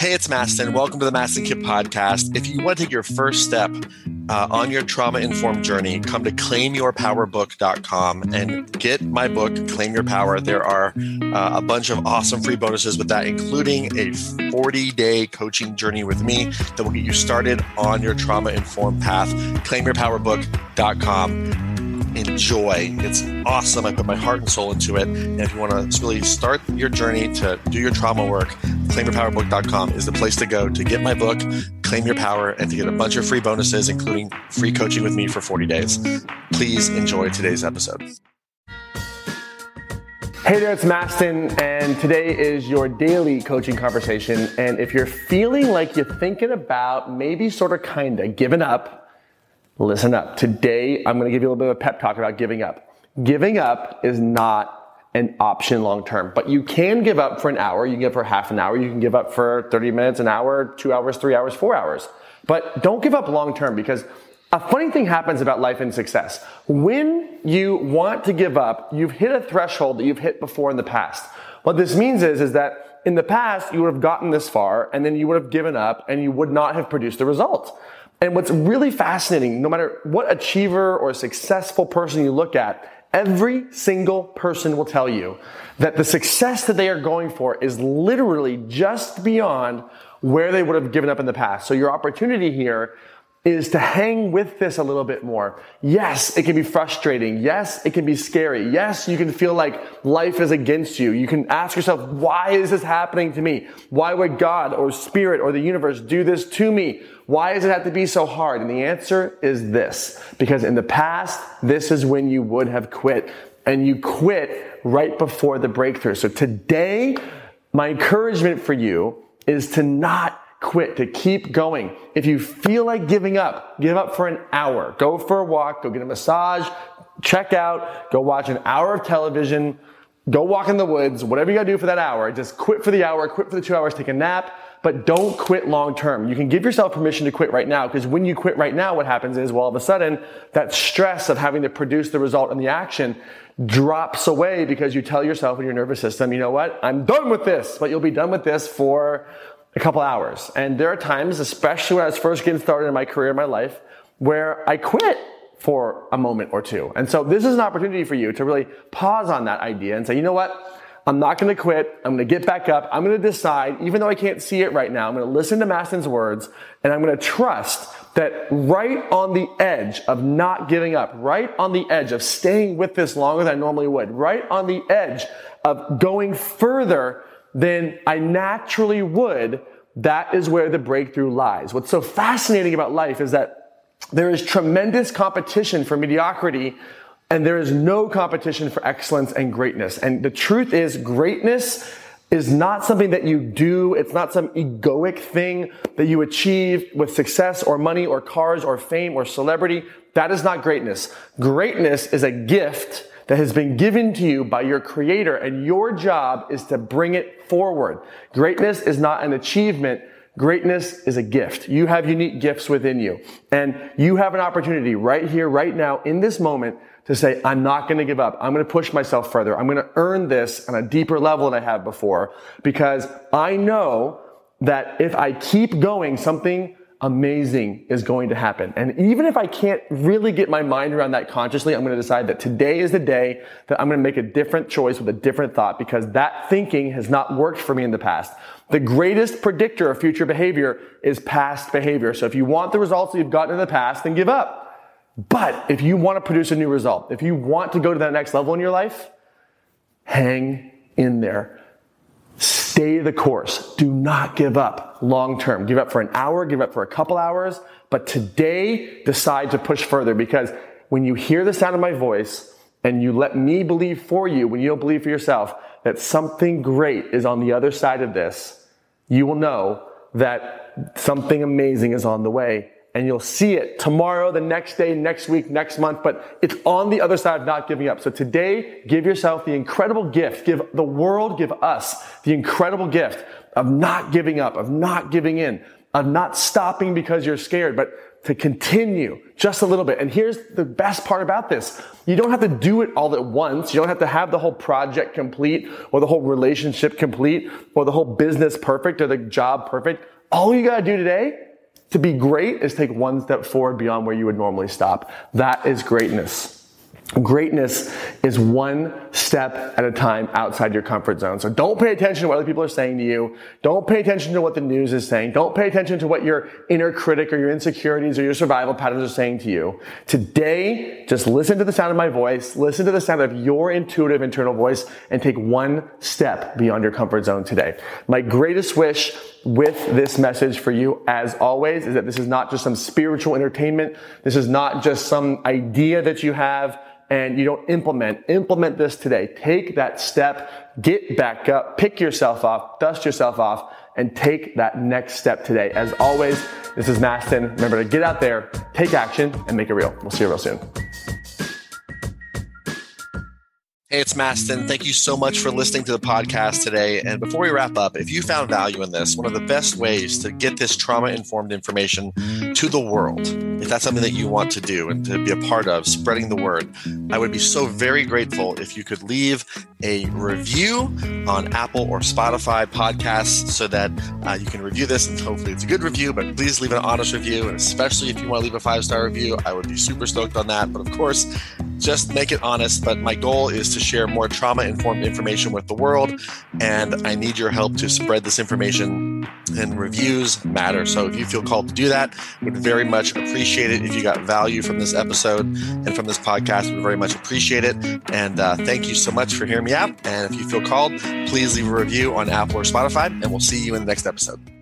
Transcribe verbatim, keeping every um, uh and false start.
Hey, it's Mastin. Welcome to the Mastin Kipp podcast. If you want to take your first step uh, on your trauma-informed journey, come to claim your power book dot com and get my book, Claim Your Power. There are uh, a bunch of awesome free bonuses with that, including a forty-day coaching journey with me that will get you started on your trauma-informed path. claim your power book dot com. Enjoy. It's awesome. I put my heart and soul into it. And if you want to really start your journey to do your trauma work, claim your power book dot com is the place to go to get my book, Claim Your Power, and to get a bunch of free bonuses, including free coaching with me for forty days. Please enjoy today's episode. Hey there, it's Mastin, and today is your daily coaching conversation. And if you're feeling like you're thinking about maybe sort of kind of giving up, listen up. Today, I'm going to give you a little bit of a pep talk about giving up. Giving up is not an option long-term, but you can give up for an hour. You can give up for half an hour. You can give up for thirty minutes, an hour, two hours, three hours, four hours. But don't give up long-term, because a funny thing happens about life and success. When you want to give up, you've hit a threshold that you've hit before in the past. What this means is, is that in the past, you would have gotten this far, and then you would have given up, and you would not have produced the result. And what's really fascinating, no matter what achiever or successful person you look at, every single person will tell you that the success that they are going for is literally just beyond where they would have given up in the past. So your opportunity here is to hang with this a little bit more. Yes, it can be frustrating. Yes, it can be scary. Yes, you can feel like life is against you. You can ask yourself, why is this happening to me? Why would God or Spirit or the universe do this to me? Why does it have to be so hard? And the answer is this: because in the past, this is when you would have quit, and you quit right before the breakthrough. So today, my encouragement for you is to not quit, to keep going. If you feel like giving up, give up for an hour. Go for a walk, go get a massage, check out, go watch an hour of television, go walk in the woods, whatever you gotta do for that hour. Just quit for the hour, quit for the two hours, take a nap, but don't quit long term. You can give yourself permission to quit right now, because when you quit right now, what happens is, well, all of a sudden, that stress of having to produce the result and the action drops away, because you tell yourself in your nervous system, you know what, I'm done with this, but you'll be done with this for a couple hours. And there are times, especially when I was first getting started in my career, in my life, where I quit for a moment or two. And so this is an opportunity for you to really pause on that idea and say, you know what? I'm not going to quit. I'm going to get back up. I'm going to decide, even though I can't see it right now, I'm going to listen to Mastin's words, and I'm going to trust that right on the edge of not giving up, right on the edge of staying with this longer than I normally would, right on the edge of going further than I naturally would, that is where the breakthrough lies. What's so fascinating about life is that there is tremendous competition for mediocrity, and there is no competition for excellence and greatness. And the truth is, greatness is not something that you do. It's not some egoic thing that you achieve with success or money or cars or fame or celebrity. That is not greatness. Greatness is a gift that has been given to you by your Creator, and your job is to bring it forward. Greatness is not an achievement. Greatness is a gift. You have unique gifts within you, and you have an opportunity right here, right now, in this moment, to say, I'm not going to give up. I'm going to push myself further. I'm going to earn this on a deeper level than I have before, because I know that if I keep going, something amazing is going to happen. And even if I can't really get my mind around that consciously, I'm going to decide that today is the day that I'm going to make a different choice with a different thought, because that thinking has not worked for me in the past. The greatest predictor of future behavior is past behavior. So if you want the results that you've gotten in the past, then give up. But if you want to produce a new result, if you want to go to that next level in your life, hang in there. Stay the course. Do not give up long term. Give up for an hour, give up for a couple hours, but today decide to push further, because when you hear the sound of my voice and you let me believe for you, when you don't believe for yourself that something great is on the other side of this, you will know that something amazing is on the way. And you'll see it tomorrow, the next day, next week, next month, but it's on the other side of not giving up. So today, give yourself the incredible gift, give the world, give us the incredible gift of not giving up, of not giving in, of not stopping because you're scared, but to continue just a little bit. And here's the best part about this. You don't have to do it all at once. You don't have to have the whole project complete or the whole relationship complete or the whole business perfect or the job perfect. All you got to do today to be great is take one step forward beyond where you would normally stop. That is greatness. Greatness is one step at a time outside your comfort zone. So don't pay attention to what other people are saying to you. Don't pay attention to what the news is saying. Don't pay attention to what your inner critic or your insecurities or your survival patterns are saying to you. Today, just listen to the sound of my voice, listen to the sound of your intuitive internal voice, and take one step beyond your comfort zone today. My greatest wish with this message for you, as always, is that this is not just some spiritual entertainment. This is not just some idea that you have and you don't implement. Implement this today. Take that step, get back up, pick yourself off, dust yourself off, and take that next step today. As always, this is Mastin. Remember to get out there, take action, and make it real. We'll see you real soon. Hey, it's Mastin. Thank you so much for listening to the podcast today. And before we wrap up, if you found value in this, one of the best ways to get this trauma-informed information to the world, if that's something that you want to do and to be a part of, spreading the word, I would be so very grateful if you could leave a review on Apple or Spotify podcasts so that uh, you can review this, and hopefully it's a good review, but please leave an honest review. And especially if you want to leave a five-star review, I would be super stoked on that. But of course, just make it honest. But my goal is to share more trauma-informed information with the world, and I need your help to spread this information, and reviews matter. So if you feel called to do that, would very much appreciate it. If you got value from this episode and from this podcast, would very much appreciate it. And uh, thank you so much for hearing me out. And if you feel called, please leave a review on Apple or Spotify, and we'll see you in the next episode.